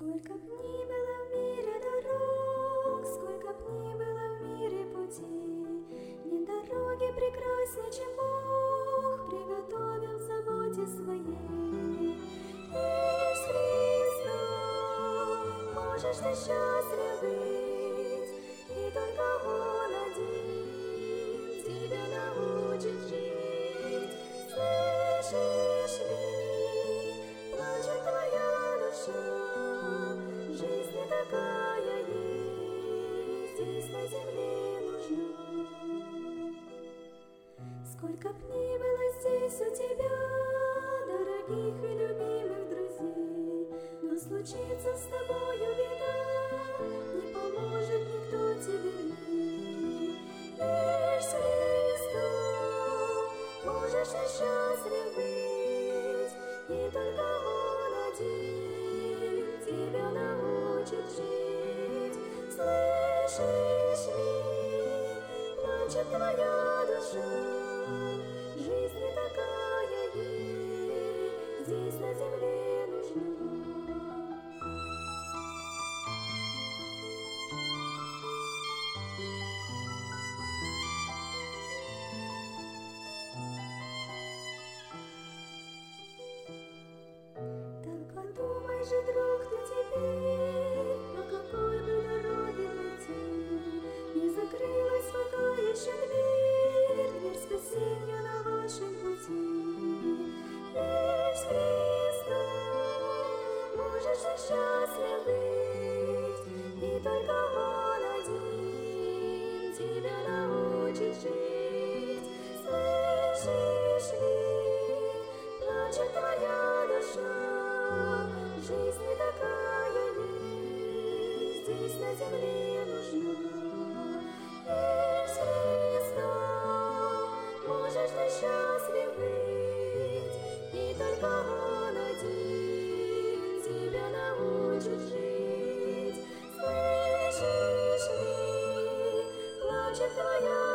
Сколько б ни было в мире дорог, сколько б ни было в мире путей, нет дороги прекраснее, чем Бог приготовил в заботе своей. Лишь с Христом можешь ты счастлив быть, и только Он один тебя научит жить. Слышишь ли, плачет твоя душа, жизнь не такая есть, здесь на земле нужна. Сколько б ни было здесь у тебя дорогих и любимых друзей, но случится с тобою беда, не поможет никто тебе в ней. Лишь с Христом можешь ты счастлив быть, и только Он один тебя научит жить. Слышишь ли, плачет твоя душа, жизнь не такая есть, здесь на земле нужна. Так подумай же, друг, ты теперь, по какой бы дороге пойти, не закрылась пока еще дверь спасения на вашем пути. Лишь с Христом можешь ты счастлив быть, и только Он один тебя научит жить. Слышишь ли, плачет твоя душа, жизнь не такая есть, здесь на земле нужна. Лишь с Христом можешь ты счастлив быть, и только Он один тебя научит жить. Слышишь ли, плачет твоя